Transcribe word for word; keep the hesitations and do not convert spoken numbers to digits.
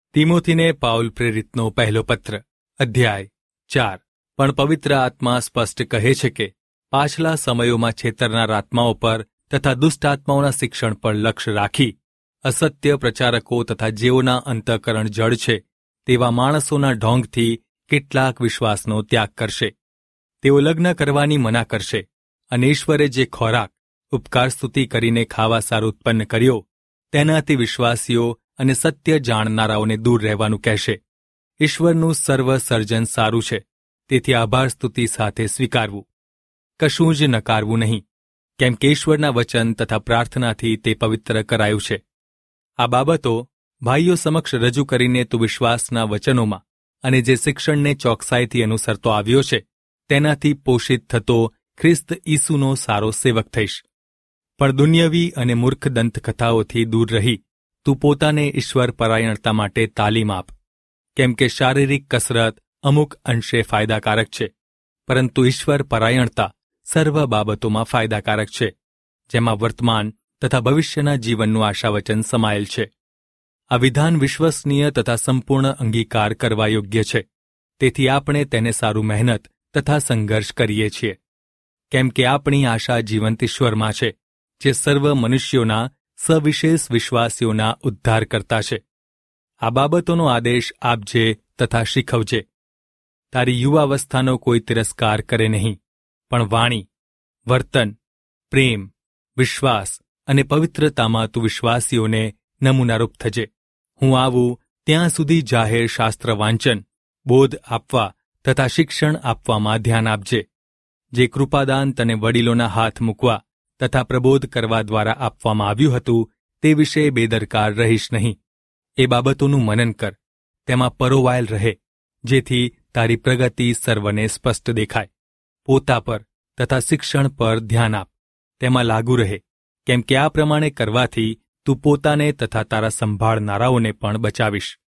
તિમોથીને Paul પ્રેરિતનો પહેલો પત્ર અધ્યાય ચાર. પણ પવિત્ર આત્મા સ્પષ્ટ કહે છે કે પાછલા સમયોમાં છેતરનાર આત્માઓ પર તથા દુષ્ટ આત્માઓના શિક્ષણ પર લક્ષ્ય રાખી અસત્ય પ્રચારકો તથા જેઓના અંતઃકરણ જડ છે તેવા માણસોના ઢોંગથી કેટલાક વિશ્વાસનો ત્યાગ કરશે. તેઓ લગ્ન કરવાની મના કરશે અને ઈશ્વરે જે ખોરાક ઉપકાર સ્તુતિ કરીને ખાવા સારું ઉત્પન્ન કર્યો તેનાથી વિશ્વાસીઓ અને સત્ય જાણનારાઓને દૂર રહેવાનું કહેશે. ઈશ્વરનું સર્વ સર્જન સારું છે, તેથી આભાર સ્તુતિ સાથે સ્વીકારવું, કશું જ નકારવું નહીં, કેમ કે ઈશ્વરના વચન તથા પ્રાર્થનાથી તે પવિત્ર કરાયું છે. આ બાબતો ભાઈઓ સમક્ષ રજૂ કરીને તું વિશ્વાસના વચનોમાં અને જે શિક્ષણને ચોકસાઈથી અનુસરતો આવ્યો છે તેનાથી પોષિત થતો ખ્રિસ્ત ઈસુનો સારો સેવક થઈશ. પણ દુન્યવી અને મૂર્ખ દંતકથાઓથી દૂર રહી તું પોતાને ઈશ્વર પરાયણતા માટે તાલીમ આપ, કેમ કે શારીરિક કસરત અમુક અંશે ફાયદાકારક છે, પરંતુ ઈશ્વર પરાયણતા સર્વ બાબતોમાં ફાયદાકારક છે, જેમાં વર્તમાન તથા ભવિષ્યના જીવનનું આશાવચન સમાયેલ છે. આ વિધાન વિશ્વસનીય તથા સંપૂર્ણ અંગીકાર કરવા યોગ્ય છે, તેથી આપણે તેને સારું મહેનત તથા સંઘર્ષ કરીએ છીએ, કેમ કે આપણી આશા જીવંત ઈશ્વરમાં છે, જે સર્વ મનુષ્યોના સવિશેષ વિશ્વાસીઓના ઉદ્ધાર કરતા છે. આ બાબતોનો આદેશ આપજે તથા શીખવજે. તારી યુવાવસ્થાનો કોઈ તિરસ્કાર કરે નહીં, પણ વાણી, વર્તન, પ્રેમ, વિશ્વાસ અને પવિત્રતામાં તું વિશ્વાસીઓને નમૂનારૂપ થજે. હું આવું ત્યાં સુધી જાહેર શાસ્ત્ર વાંચન, બોધ આપવા તથા શિક્ષણ આપવામાં ધ્યાન આપજે, જે કૃપાદાન તને વડીલોના હાથ મૂકવા તથા પ્રબોધ કરવા દ્વારા આપવામાં આવ્યું હતું તે વિશે બેદરકાર રહીશ નહીં. એ બાબતોનું મનન કર, તેમાં પરોવાયેલ રહે, જેથી તારી પ્રગતિ સર્વને સ્પષ્ટ દેખાય. પોતા પર તથા શિક્ષણ પર ધ્યાન આપ, તેમાં લાગુ રહે, કેમ કે આ પ્રમાણે કરવાથી તું પોતાને તથા તારા સંભાળનારાઓને પણ બચાવીશ.